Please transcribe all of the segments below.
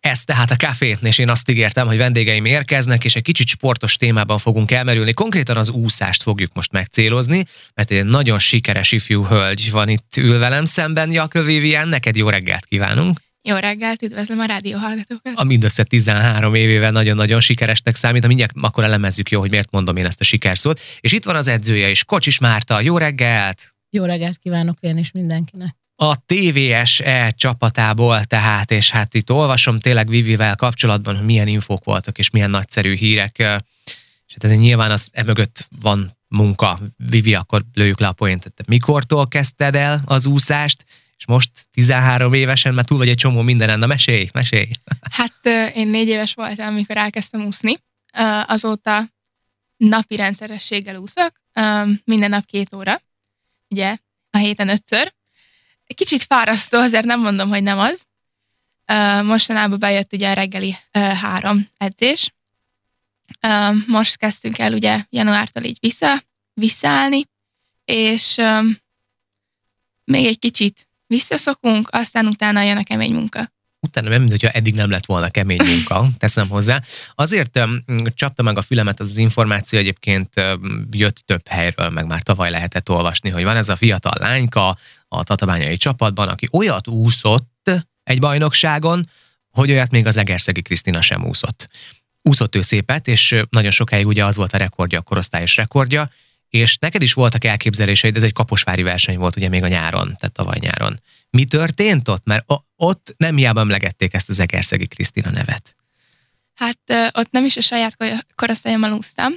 Ez tehát a Café, és én azt ígértem, hogy vendégeim érkeznek, és egy kicsit sportos témában fogunk elmerülni. Konkrétan az úszást fogjuk most megcélozni, mert egy nagyon sikeres ifjú hölgy van itt ül velem szemben, Jakl Vivien, neked jó reggelt kívánunk! Jó reggelt, üdvözlöm a rádióhallgatókat! A mindössze 13 évével nagyon-nagyon sikeresnek számít, mindjárt akkor elemezzük, jó, hogy miért mondom én ezt a sikerszót. És itt van az edzője is, Kocsis Márta, jó reggelt! Jó reggelt kívánok én is mindenkinek! A TVSE csapatából tehát, és hát itt olvasom tényleg Vivivel kapcsolatban, hogy milyen infók voltak, és milyen nagyszerű hírek, és hát ez nyilván az emögött van munka. Vivi, akkor lőjük le a poént. Mikortól kezdted el az úszást, és most 13 évesen, mert túl vagy egy csomó mindenen, na mesélj! Hát én 4 éves voltam, amikor elkezdtem úszni, azóta napi rendszerességgel úszok, minden nap 2 óra, ugye a héten 5-ször. Kicsit fárasztó, azért nem mondom, hogy nem az. Mostanában bejött ugye a reggeli 3 edzés. Most kezdtünk el ugye januártól így visszaállni, és még egy kicsit visszaszokunk, aztán utána jön a kemény munka. Utána nem, mintha eddig nem lett volna kemény munka, teszem hozzá. Azért csapta meg a fülemet az információ, egyébként jött több helyről, meg már tavaly lehetett olvasni, hogy van ez a fiatal lányka a tatabányai csapatban, aki olyat úszott egy bajnokságon, hogy olyat még az Egerszegi Krisztina sem úszott. Úszott ő szépet, és nagyon sokáig ugye az volt a rekordja, a korosztályos rekordja, és neked is voltak elképzeléseid, ez egy kaposvári verseny volt ugye még a nyáron, tehát tavaly nyáron. Mi történt ott? Mert ott nem hiába emlegették ezt az Egerszegi Krisztina nevet. Hát ott nem is a saját korosztályommal úsztam.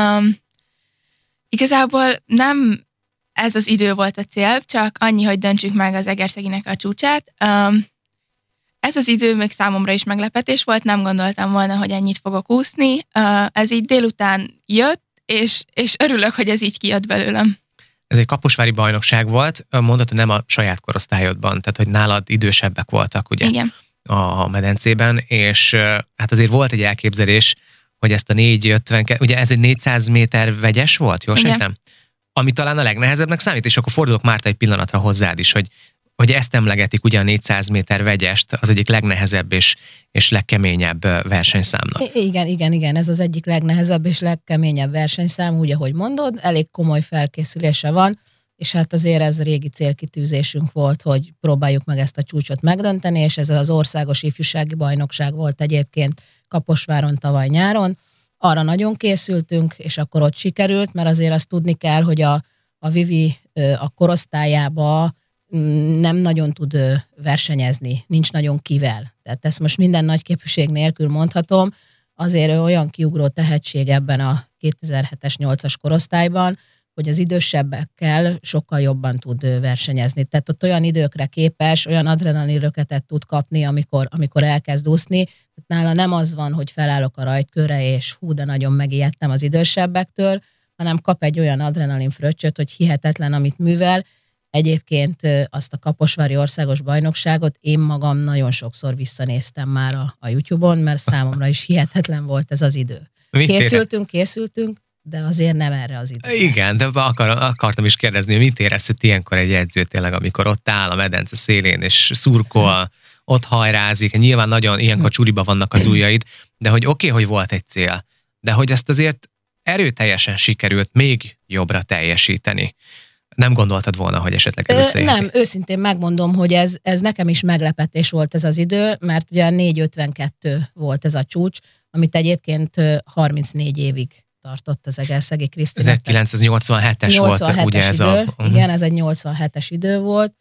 Igazából nem ez az idő volt a cél, csak annyi, hogy döntsük meg az Egerszeginek a csúcsát. Ez az idő még számomra is meglepetés volt, nem gondoltam volna, hogy ennyit fogok úszni. Ez így délután jött, és örülök, hogy ez így kijött belőlem. Ez egy kaposvári bajnokság volt, mondod, hogy nem a saját korosztályodban, tehát hogy nálad idősebbek voltak, ugye? Igen. A medencében, és hát azért volt egy elképzelés, hogy ezt a 452, ugye ez egy 400 méter vegyes volt, jól sejtem? Ami talán a legnehezebbnek számít, és akkor fordulok Márta egy pillanatra hozzád is, hogy ezt emlegetik ugye a 400 méter vegyest, az egyik legnehezebb és legkeményebb versenyszámnak. Igen, ez az egyik legnehezebb és legkeményebb versenyszám, úgy, ahogy mondod, elég komoly felkészülése van, és hát azért ez régi célkitűzésünk volt, hogy próbáljuk meg ezt a csúcsot megdönteni, és ez az országos ifjúsági bajnokság volt egyébként Kaposváron tavaly nyáron. Arra nagyon készültünk, és akkor ott sikerült, mert azért azt tudni kell, hogy a Vivi a korosztályába nem nagyon tud versenyezni, nincs nagyon kivel. Tehát ezt most minden nagy képűség nélkül mondhatom, azért olyan kiugró tehetség ebben a 2007-es 8-as korosztályban, hogy az idősebbekkel sokkal jobban tud versenyezni. Tehát ott olyan időkre képes, olyan adrenalinröketet tud kapni, amikor elkezd úszni. Nála nem az van, hogy felállok a rajtkörre, és hú, de nagyon megijedtem az idősebbektől, hanem kap egy olyan adrenalin fröccsöt, hogy hihetetlen, amit művel. Egyébként azt a kaposvári országos bajnokságot én magam nagyon sokszor visszanéztem már a YouTube-on, mert számomra is hihetetlen volt ez az idő. Készültünk, de azért nem erre az időre. Igen, de akartam is kérdezni, hogy mit érezhet ilyenkor egy edző tényleg, amikor ott áll a medence szélén, és szurkol, ott hajrázik, nyilván nagyon ilyenkor csuriba vannak az ujjaid, de hogy oké, hogy volt egy cél, de hogy ezt azért erőteljesen sikerült még jobbra teljesíteni. Nem gondoltad volna, hogy esetleg ez összejön? Nem, őszintén megmondom, hogy ez nekem is meglepetés volt ez az idő, mert ugye 4.52 volt ez a csúcs, amit egyébként 34 évig tartott az Egerszegi Krisztina. 1987-es volt ugye ez idő. Igen, ez egy 87-es idő volt.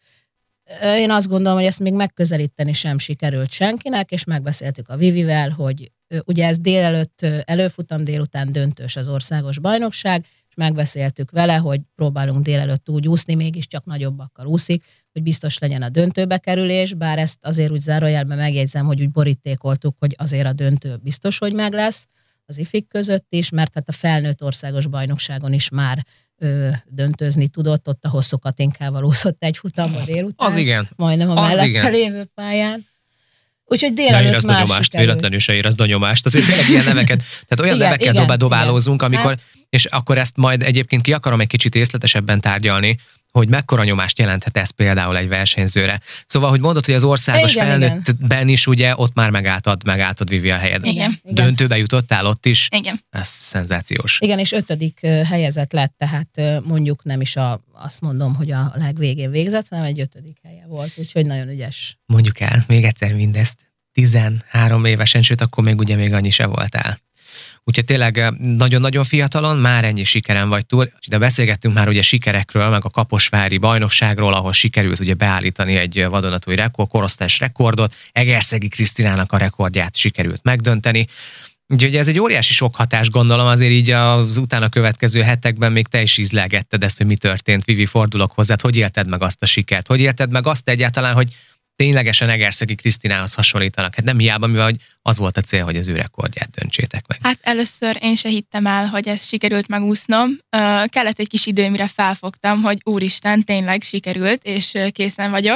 Én azt gondolom, hogy ezt még megközelíteni sem sikerült senkinek, és megbeszéltük a Vivivel, hogy ugye ez délelőtt előfutam, délután döntős az országos bajnokság, és megbeszéltük vele, hogy próbálunk délelőtt úgy úszni, mégiscsak nagyobbakkal úszik, hogy biztos legyen a döntőbe kerülés, bár ezt azért úgy zárójelben megjegyzem, hogy úgy borítékoltuk, hogy azért a döntő biztos, hogy meg lesz az ifik között is, mert hát a felnőtt országos bajnokságon is már döntőzni tudott, ott a Hosszú Katinkával úszott egy futamba délután. Az igen. Majdnem a mellette lévő pályán. Úgyhogy délelőtt már sikerült. Véletlenül se érezd a nyomást. Azért tényleg ilyen neveket, tehát olyan nevekkel dobálózunk, amikor, és akkor ezt majd egyébként ki akarom egy kicsit részletesebben tárgyalni, hogy mekkora nyomást jelenthet ez például egy versenyzőre. Szóval, hogy mondod, hogy az országos felnőttben is ugye ott már megálltad Vivi a helyedet. Igen. Döntőbe jutottál ott is. Igen. Ez szenzációs. Igen, és 5. helyezett lett, tehát mondjuk nem is azt mondom, hogy a legvégén végzett, hanem egy 5. helye volt, úgyhogy nagyon ügyes. Mondjuk el még egyszer mindezt. 13 évesen, sőt, akkor még annyi se voltál. Úgyhogy tényleg nagyon-nagyon fiatalon már ennyi sikeren vagy túl. De beszélgettünk már ugye sikerekről, meg a kaposvári bajnokságról, ahol sikerült ugye beállítani egy vadonatúj korosztályos rekordot. Egerszegi Krisztinának a rekordját sikerült megdönteni. Úgyhogy ez egy óriási sok hatás, gondolom, azért így az utána következő hetekben még te is ízlelgetted ezt, hogy mi történt. Vivi, fordulok hozzád, hogy élted meg azt a sikert? Hogy élted meg azt egyáltalán, hogy ténylegesen Egerszegi Krisztinához hasonlítanak? Hát nem hiába, mivel az volt a cél, hogy az ő rekordját döntsétek meg. Hát először én se hittem el, hogy ezt sikerült megúsznom. Kellett egy kis idő, mire felfogtam, hogy úristen, tényleg sikerült, és készen vagyok.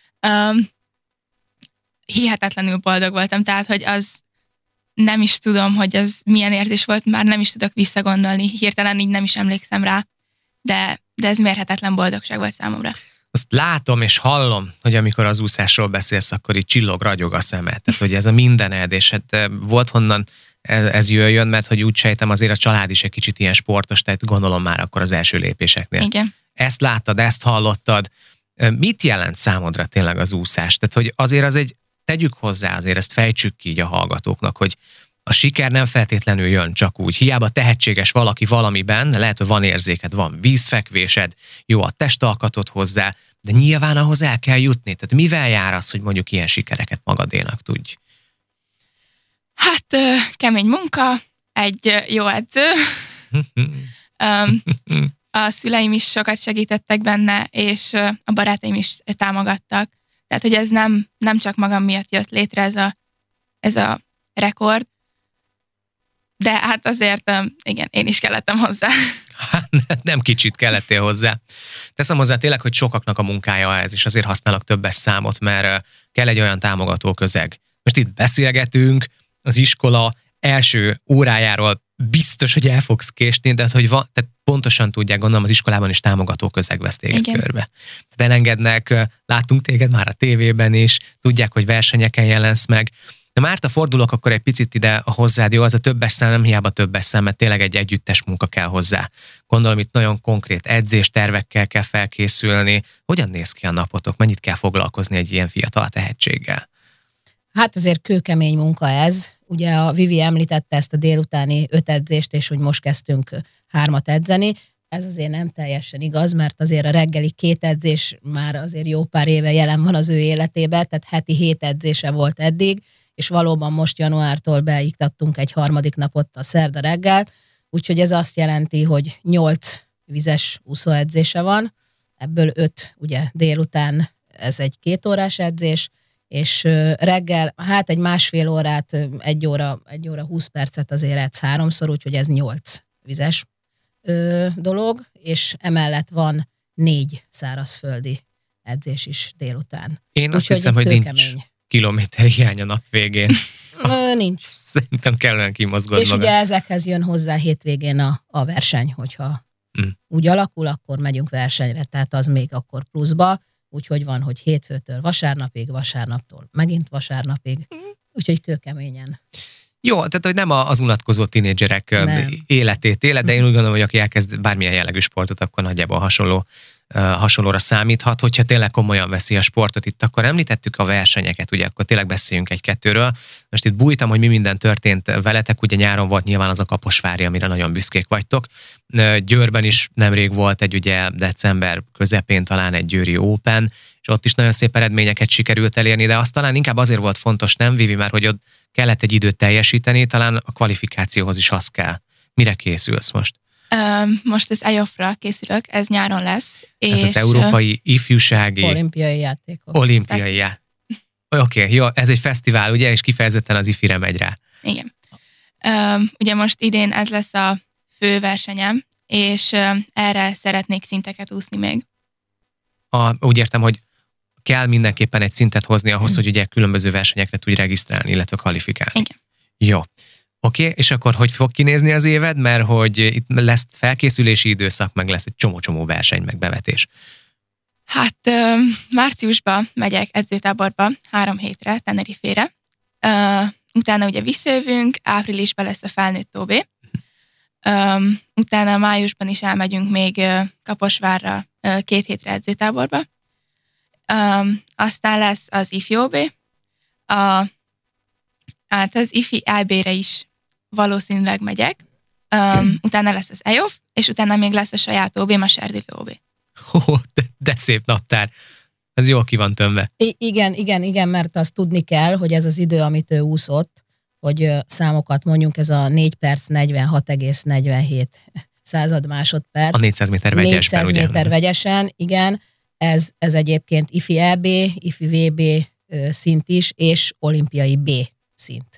Hihetetlenül boldog voltam, tehát, hogy az nem is tudom, hogy ez milyen érzés volt, már nem is tudok visszagondolni, hirtelen így nem is emlékszem rá, de ez mérhetetlen boldogság volt számomra. Azt látom és hallom, hogy amikor az úszásról beszélsz, akkor így csillog, ragyog a szemed. Tehát, hogy ez a mindened, és hát volt honnan ez jöjjön, mert hogy úgy sejtem, azért a család is egy kicsit ilyen sportos, tehát gondolom már akkor az első lépéseknél. Igen. Ezt láttad, ezt hallottad. Mit jelent számodra tényleg az úszás? Tehát, hogy azért az egy, tegyük hozzá, azért ezt fejtsük ki így a hallgatóknak, hogy a siker nem feltétlenül jön csak úgy. Hiába tehetséges valaki valamiben, lehet, hogy van érzéked, van vízfekvésed, jó a testalkatod hozzá, de nyilván ahhoz el kell jutni. Tehát mivel jár az, hogy mondjuk ilyen sikereket magadénak tudj? Hát kemény munka, egy jó edző. A szüleim is sokat segítettek benne, és a barátaim is támogattak. Tehát, hogy ez nem csak magam miatt jött létre ez a rekord, de hát azért, igen, én is kellettem hozzá. Hát nem kicsit kellettél hozzá. Teszem hozzá tényleg, hogy sokaknak a munkája ez, és azért használok többes számot, mert kell egy olyan támogató közeg. Most itt beszélgetünk, az iskola első órájáról biztos, hogy el fogsz késni, de hogy tehát pontosan tudják, gondolom, az iskolában is támogató közeg vesz téged körbe. Tehát elengednek, láttunk téged már a tévében is, tudják, hogy versenyeken jelensz meg. De Márta, fordulok akkor egy picit ide hozzád, jó, az a többes szám nem hiába többes szám, mert tényleg egy együttes munka kell hozzá. Gondolom, itt nagyon konkrét edzéstervekkel kell felkészülni. Hogyan néz ki a napotok? Mennyit kell foglalkozni egy ilyen fiatal tehetséggel? Hát azért kőkemény munka ez. Ugye a Vivi említette ezt a délutáni 5 edzést, és hogy most kezdtünk 3 edzeni. Ez azért nem teljesen igaz, mert azért a reggeli 2 edzés már azért jó pár éve jelen van az ő életében, tehát heti 7 edzése volt eddig, és valóban most januártól beiktattunk egy 3. napot a szerda reggel, úgyhogy ez azt jelenti, hogy 8 vizes úszóedzése van, ebből 5 ugye délután, ez egy 2 órás edzés, és reggel, hát egy másfél órát, 1 óra 20 percet azért edz 3-szor, úgyhogy ez 8 vizes dolog, és emellett van 4 szárazföldi edzés is délután. Én azt hiszem, hogy nincs kilométer hiány a nap végén. Nincs. Szerintem kellene kimozgod és magad. ugye ezekhez jön hozzá hétvégén a verseny, hogyha úgy alakul, akkor megyünk versenyre, tehát az még akkor pluszba, úgyhogy van, hogy hétfőtől vasárnapig, vasárnaptól megint vasárnapig, úgyhogy kőkeményen. Jó, tehát hogy nem az unatkozó tinédzserek életét élet, de én úgy gondolom, hogy aki elkezd bármilyen jellegű sportot, akkor nagyjából hasonlóra számíthat. Hogyha tényleg komolyan veszi a sportot itt, akkor említettük a versenyeket, ugye akkor tényleg beszéljünk 1-2-ről. Most itt bújtam, hogy mi minden történt veletek, ugye nyáron volt nyilván az a Kaposvári, amire nagyon büszkék vagytok. Győrben is nemrég volt egy ugye december közepén talán egy győri Open, és ott is nagyon szép eredményeket sikerült elérni, de azt talán inkább azért volt fontos, nem Vivi, mert hogy ott kellett egy időt teljesíteni, talán a kvalifikációhoz is az kell. Mire készülsz most? Most az EOF-ra készülök, ez nyáron lesz. Ez az Európai Ifjúsági Olimpiai Játékok. Oké, jó, ez egy fesztivál, ugye, és kifejezetten az IFI-re megy rá. Igen. Ugye most idén ez lesz a fő versenyem, és erre szeretnék szinteket úszni még. Úgy értem, hogy kell mindenképpen egy szintet hozni ahhoz, hogy ugye különböző versenyekre tudj regisztrálni, illetve kvalifikálni. Igen. Jó. Oké, és akkor hogy fog kinézni az éved? Mert hogy itt lesz felkészülési időszak, meg lesz egy csomó-csomó verseny, meg bevetés. Hát márciusban megyek edzőtáborba 3 hétre, Tenerifére. Utána ugye visszajövünk, áprilisban lesz a felnőtt OB. Utána májusban is elmegyünk még Kaposvárra 2 hétre edzőtáborba. Aztán lesz az IFI OB. Hát az IFI EB-re is valószínűleg megyek. Utána lesz az EOF, és utána még lesz a saját OB-m, a Serdülő OB. De szép naptár. Ez jól ki van tömve. Igen, mert azt tudni kell, hogy ez az idő, amit ő úszott, hogy számokat mondjunk, ez a 4 perc 46,47 század másodperc. A 400 méter vegyesben, 400 ugye? méter vegyesen, igen. Ez egyébként IFI EB, IFI VB szint is, és olimpiai B szint.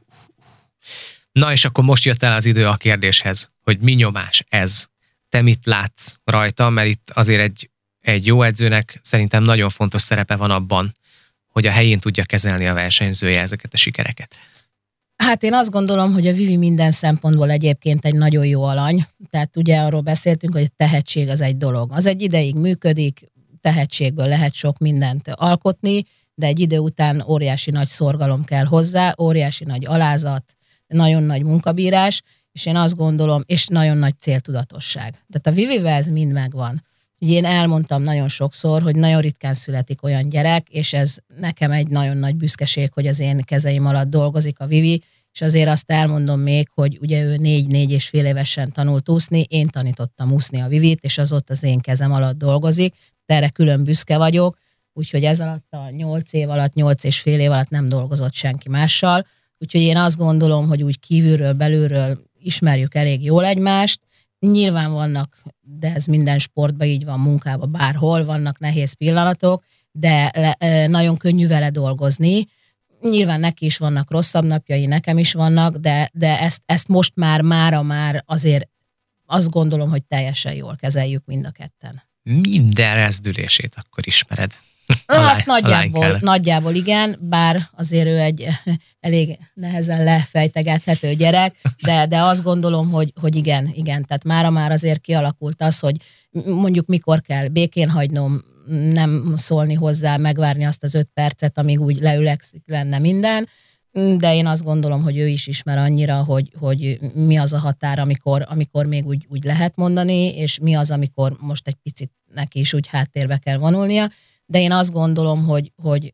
Na és akkor most jött el az idő a kérdéshez, hogy mi nyomás ez? Te mit látsz rajta? Mert itt azért egy jó edzőnek szerintem nagyon fontos szerepe van abban, hogy a helyén tudja kezelni a versenyzője ezeket a sikereket. Hát én azt gondolom, hogy a Vivi minden szempontból egyébként egy nagyon jó alany. Tehát ugye arról beszéltünk, hogy a tehetség az egy dolog. Az egy ideig működik, tehetségből lehet sok mindent alkotni, de egy idő után óriási nagy szorgalom kell hozzá, óriási nagy alázat, nagyon nagy munkabírás, és én azt gondolom, és nagyon nagy céltudatosság. Tehát a Vivivel ez mind megvan. Ugye én elmondtam nagyon sokszor, hogy nagyon ritkán születik olyan gyerek, és ez nekem egy nagyon nagy büszkeség, hogy az én kezeim alatt dolgozik a Vivi, és azért azt elmondom még, hogy ugye ő 4-4,5 évesen tanult úszni, én tanítottam úszni a Vivit, és az ott az én kezem alatt dolgozik, de erre külön büszke vagyok, úgyhogy ez alatt a 8 év alatt, 8,5 év alatt nem dolgozott senki mással, úgyhogy én azt gondolom, hogy úgy kívülről, belülről ismerjük elég jól egymást. Nyilván vannak, de ez minden sportban így van, munkában bárhol, vannak nehéz pillanatok, de nagyon könnyű vele dolgozni. Nyilván neki is vannak rosszabb napjai, nekem is vannak, de ezt most már azért azt gondolom, hogy teljesen jól kezeljük mind a ketten. Minden rezdülését akkor ismered. Hát nagyjából igen, bár azért ő egy elég nehezen lefejtegethető gyerek, de azt gondolom, hogy igen, tehát már azért kialakult az, hogy mondjuk mikor kell békén hagynom, nem szólni hozzá, megvárni azt az 5 percet, amíg úgy leülekszik lenne minden, de én azt gondolom, hogy ő is ismer annyira, hogy mi az a határ, amikor még úgy lehet mondani, és mi az, amikor most egy picit neki is úgy háttérbe kell vonulnia, de én azt gondolom, hogy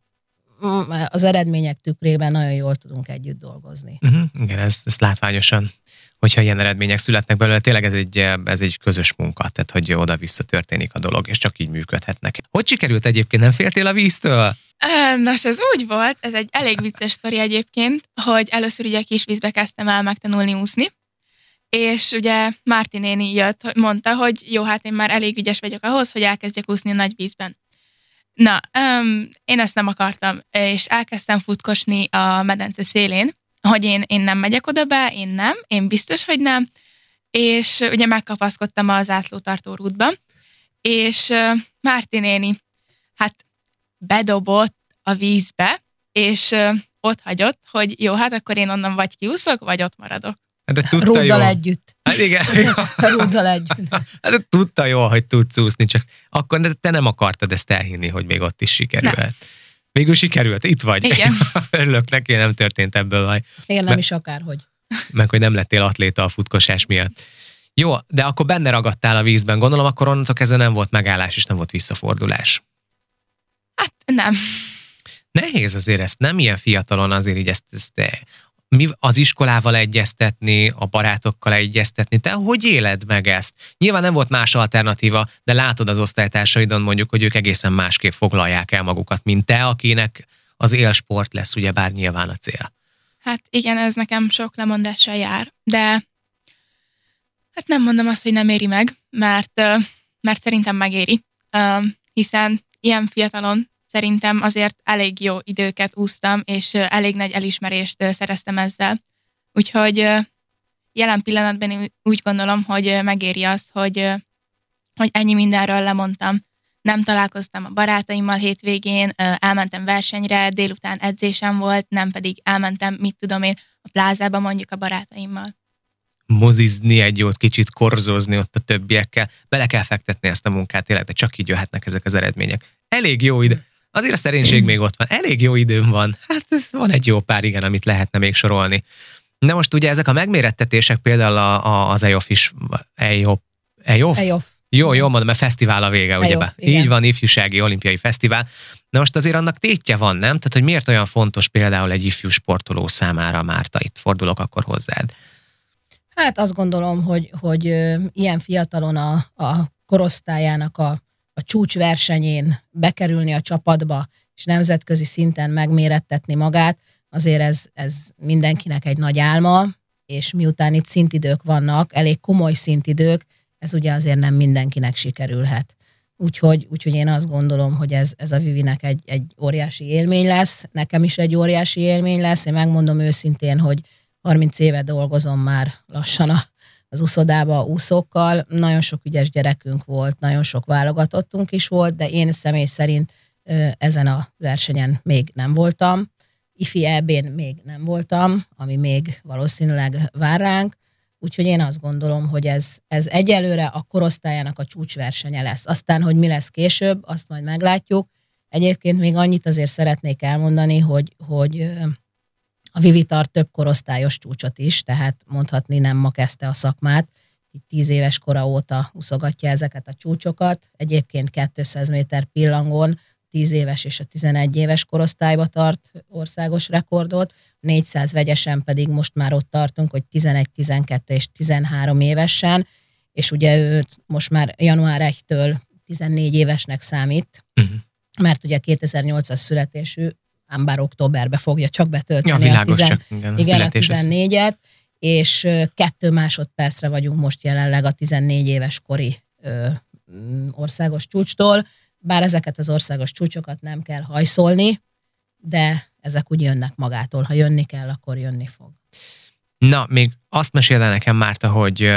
az eredmények tükrében nagyon jól tudunk együtt dolgozni. Igen, ez látványosan, hogyha ilyen eredmények születnek belőle, tényleg ez egy közös munka, tehát hogy oda-vissza történik a dolog, és csak így működhetnek. Hogy sikerült egyébként, nem féltél a víztől? Nos, ez úgy volt, ez egy elég vicces sztori egyébként, hogy először ugye kisvízbe kezdtem el megtanulni úszni, és ugye Márti néni jött, mondta, hogy jó, hát én már elég ügyes vagyok ahhoz, hogy elkezdjek úszni a nagy vízben. Na, én ezt nem akartam, és elkezdtem futkosni a medence szélén, hogy én nem megyek oda be, én biztos, hogy nem, és ugye megkapaszkodtam a zászlótartó rútba, és Márti néni, hát bedobott a vízbe, és ott hagyott, hogy jó, hát akkor én onnan vagy kiúszok, vagy ott maradok. De tudta Rúddal jól. együtt. Hát igen. Rúddal együtt. Hát tudta jól, hogy tudsz úszni, csak akkor te nem akartad ezt elhinni, hogy még ott is sikerült. Nem. Végül sikerült, itt vagy. Igen. Örülök neki, nem történt ebből baj. Én nem is akárhogy. Meg, hogy nem lettél atléta a futkosás miatt. Jó, de akkor benne ragadtál a vízben. Gondolom, akkor onnantól kezdve nem volt megállás, és nem volt visszafordulás. Hát nem. Nehéz azért ezt, nem ilyen fiatalon azért így ezt mi az iskolával egyeztetni, a barátokkal egyeztetni. Te hogy éled meg ezt? Nyilván nem volt más alternatíva, de látod az osztálytársaidon mondjuk, hogy ők egészen másképp foglalják el magukat, mint te, akinek az élsport lesz ugyebár nyilván a cél. Hát igen, ez nekem sok lemondással jár, de hát nem mondom azt, hogy nem éri meg, mert szerintem megéri, hiszen ilyen fiatalon szerintem azért elég jó időket úsztam, és elég nagy elismerést szereztem ezzel. Úgyhogy jelen pillanatban én úgy gondolom, hogy megéri azt, hogy ennyi mindenről lemondtam. Nem találkoztam a barátaimmal hétvégén, elmentem versenyre, délután edzésem volt, nem pedig elmentem, mit tudom én, a plázába mondjuk a barátaimmal. mozizni, egy jót kicsit korzózni ott a többiekkel. Bele kell fektetni ezt a munkát, tényleg, de csak így jöhetnek ezek az eredmények. Elég jó idő. Azért a szerénység még ott van. Elég jó időm van. Hát van egy jó pár, igen, amit lehetne még sorolni. De most ugye ezek a megmérettetések, például az EOF is, EOF? Jó, mondom, mert fesztivál a vége, ugye? Így van, ifjúsági olimpiai fesztivál. Na most azért annak tétje van, nem? Tehát, hogy miért olyan fontos például egy ifjú sportoló számára, Márta, itt fordulok akkor hozzád. Hát azt gondolom, hogy ilyen fiatalon a korosztályának a csúcsversenyén bekerülni a csapatba, és nemzetközi szinten megmérettetni magát, azért ez mindenkinek egy nagy álma, és miután itt szintidők vannak, elég komoly szintidők, ez ugye azért nem mindenkinek sikerülhet. Úgyhogy én azt gondolom, hogy ez a Vivinek egy óriási élmény lesz, nekem is egy óriási élmény lesz. Én megmondom őszintén, hogy 30 éve dolgozom már lassan az úszodába úszókkal. Nagyon sok ügyes gyerekünk volt, nagyon sok válogatottunk is volt, de én személy szerint ezen a versenyen még nem voltam. Ifi EB-n még nem voltam, ami még valószínűleg vár ránk. Úgyhogy én azt gondolom, hogy ez egyelőre a korosztályának a csúcsversenye lesz. Aztán, hogy mi lesz később, azt majd meglátjuk. Egyébként még annyit azért szeretnék elmondani, hogy a Vivi tart több korosztályos csúcsot is, tehát mondhatni nem ma kezdte a szakmát. 10 éves kora óta úszogatja ezeket a csúcsokat. Egyébként 200 méter pillangon 10 éves és a 11 éves korosztályba tart országos rekordot, 400 vegyesen pedig most már ott tartunk, hogy 11, 12 és 13 évesen, és ugye őt most már január 1-től 14 évesnek számít, mert ugye 2008-as születésű, ám bár októberbe fogja csak betölteni a 14-et, és 2 másodpercre vagyunk most jelenleg a 14 éves kori országos csúcstól, bár ezeket az országos csúcsokat nem kell hajszolni, de ezek úgy jönnek magától. Ha jönni kell, akkor jönni fog. Na, még azt meséld el nekem, Márta, hogy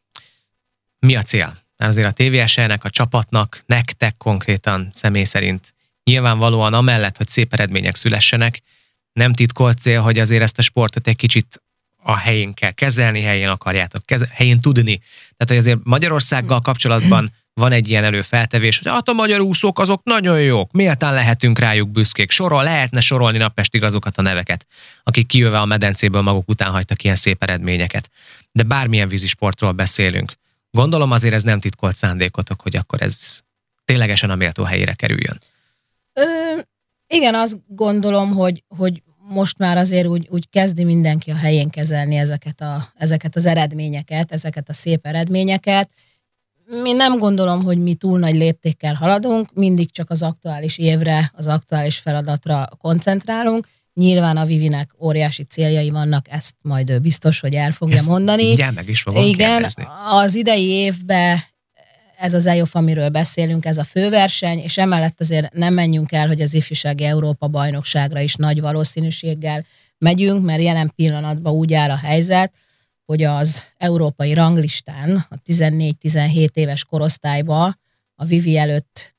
mi a cél? Azért a TVSE-nek, a csapatnak, nektek konkrétan személy szerint nyilvánvalóan amellett, hogy szép eredmények szülessenek, nem titkolt cél, hogy azért ezt a sportot egy kicsit a helyén kell kezelni, helyén tudni. Tehát, hogy azért Magyarországgal kapcsolatban van egy ilyen előfeltevés, hogy hát a magyar úszók azok nagyon jók, méltán lehetünk rájuk büszkék. Lehetne sorolni napestig azokat a neveket, akik kijöve a medencéből maguk után hagytak ilyen szép eredményeket. De bármilyen vízisportról beszélünk. Gondolom azért ez nem titkolt szándékotok, hogy akkor ez ténylegesen a méltó helyére kerüljön. Igen, azt gondolom, hogy most már azért úgy kezdi mindenki a helyén kezelni ezeket az eredményeket, ezeket a szép eredményeket. Mi nem gondolom, hogy mi túl nagy léptékkel haladunk, mindig csak az aktuális évre, az aktuális feladatra koncentrálunk. Nyilván a Vivinek óriási céljai vannak, ezt majd ő biztos, hogy el fogja mondani. Igen, meg is fogom kérdezni. Az idei évben ez az EOF, amiről beszélünk, ez a főverseny, és emellett azért nem menjünk el, hogy az ifjúsági Európa-bajnokságra is nagy valószínűséggel megyünk, mert jelen pillanatban úgy áll a helyzet, hogy az európai ranglistán a 14-17 éves korosztályban a Vivi előtt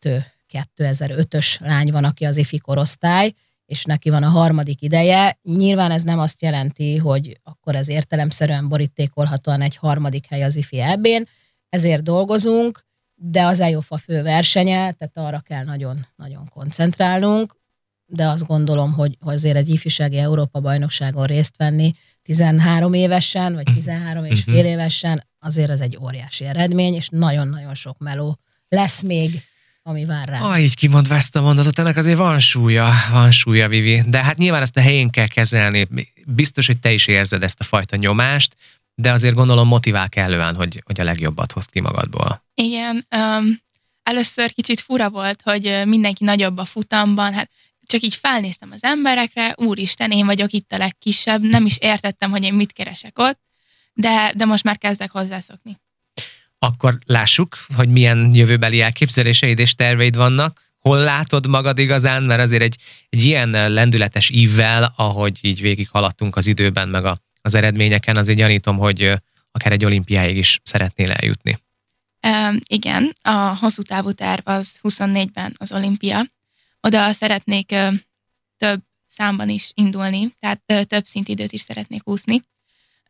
2005-ös lány van, aki az ifi korosztály, és neki van a 3. ideje. Nyilván ez nem azt jelenti, hogy akkor ez értelemszerűen borítékolhatóan egy 3. hely az ifi EB-n, ezért dolgozunk, de az EOF a fő versenye, tehát arra kell nagyon koncentrálnunk, de azt gondolom, hogy azért egy ifjúsági Európa-bajnokságon részt venni 13 évesen, vagy 13 és fél évesen, azért ez egy óriási eredmény, és nagyon-nagyon sok meló lesz még, ami vár rá. Így kimondva ezt a mondatot, ennek azért van súlya, Vivi. De hát nyilván ezt a helyén kell kezelni. Biztos, hogy te is érzed ezt a fajta nyomást, de azért gondolom motivál kellően, hogy a legjobbat hozd ki magadból. Igen, először kicsit fura volt, hogy mindenki nagyobb a futamban, hát csak így felnéztem az emberekre, úristen, én vagyok itt a legkisebb, nem is értettem, hogy én mit keresek ott, de most már kezdek hozzászokni. Akkor lássuk, hogy milyen jövőbeli elképzeléseid és terveid vannak. Hol látod magad igazán, mert azért egy ilyen lendületes ívvel, ahogy így végig haladtunk az időben, meg az eredményeken, azért gyanítom, hogy akár egy olimpiáig is szeretnél eljutni. Igen, a hosszú távú terv az 24-ben az olimpia. Oda szeretnék több számban is indulni, tehát több szintidőt is szeretnék úszni.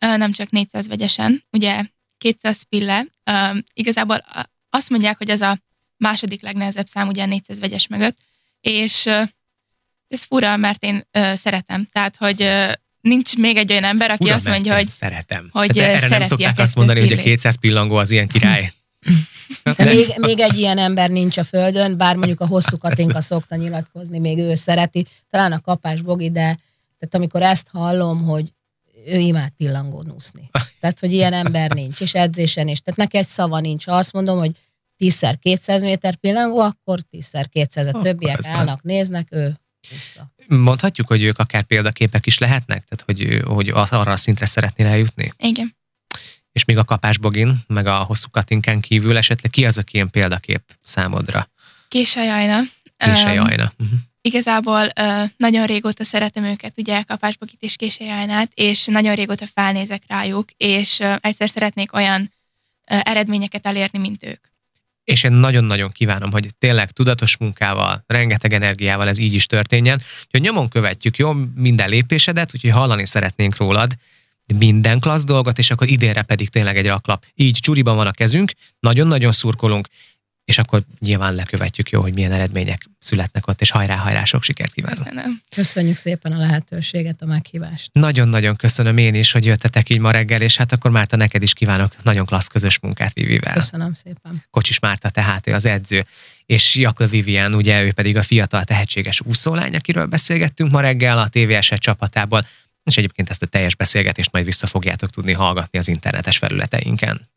nem csak 400 vegyesen, ugye 200 pille. Igazából azt mondják, hogy ez a második legnehezebb szám ugye a 400 vegyes mögött, és ez fura, mert én szeretem. Tehát, hogy nincs még egy olyan ember, aki azt mondja, hogy szeretem. Hogy erre nem szokták azt mondani, hogy a 200 pillangó az ilyen király. De még egy ilyen ember nincs a földön, bár mondjuk a Hosszú Katinka szokta nyilatkozni, még ő szereti, talán a Kapás Bogi, de tehát amikor ezt hallom, hogy ő imád pillangón úszni. Tehát, hogy ilyen ember nincs, és edzésen is. Tehát neki egy szava nincs. Ha azt mondom, hogy 10x200 méter pillangó, akkor 10x200, a többiek állnak, néznek, ő vissza. Mondhatjuk, hogy ők akár példaképek is lehetnek? Tehát, hogy arra a szintre szeretnél eljutni? Igen. És még a Kapás Bogin, meg a Hosszú Katinkán kívül esetleg ki az, aki ilyen példakép számodra? Késely Ajna. Késely Ajna. Igazából nagyon régóta szeretem őket, ugye Kapás Bogit és Késely Ajnát, és nagyon régóta felnézek rájuk, és egyszer szeretnék olyan eredményeket elérni, mint ők. És én nagyon-nagyon kívánom, hogy tényleg tudatos munkával, rengeteg energiával ez így is történjen, hogy nyomon követjük, jó, minden lépésedet, úgyhogy hallani szeretnénk rólad minden klassz dolgot, és akkor idénre pedig tényleg egy raklap. Így csuriban van a kezünk, nagyon-nagyon szurkolunk, és akkor nyilván lekövetjük, jó, hogy milyen eredmények születnek ott, és hajrá, sok sikert kívánok. Köszönöm. Köszönjük szépen a lehetőséget, a meghívást. Nagyon-nagyon köszönöm én is, hogy jöttetek így ma reggel, és hát akkor Márta, neked is kívánok nagyon klassz közös munkát Vivivel. Köszönöm szépen. Kocsis Márta tehát, ő az edző, és Jakla Vivian, ugye ő pedig a fiatal tehetséges úszólány, akiről beszélgettünk ma reggel a TVS csapatából, és egyébként ezt a teljes beszélgetést majd vissza fogjátok tudni hallgatni az internetes felületeinken.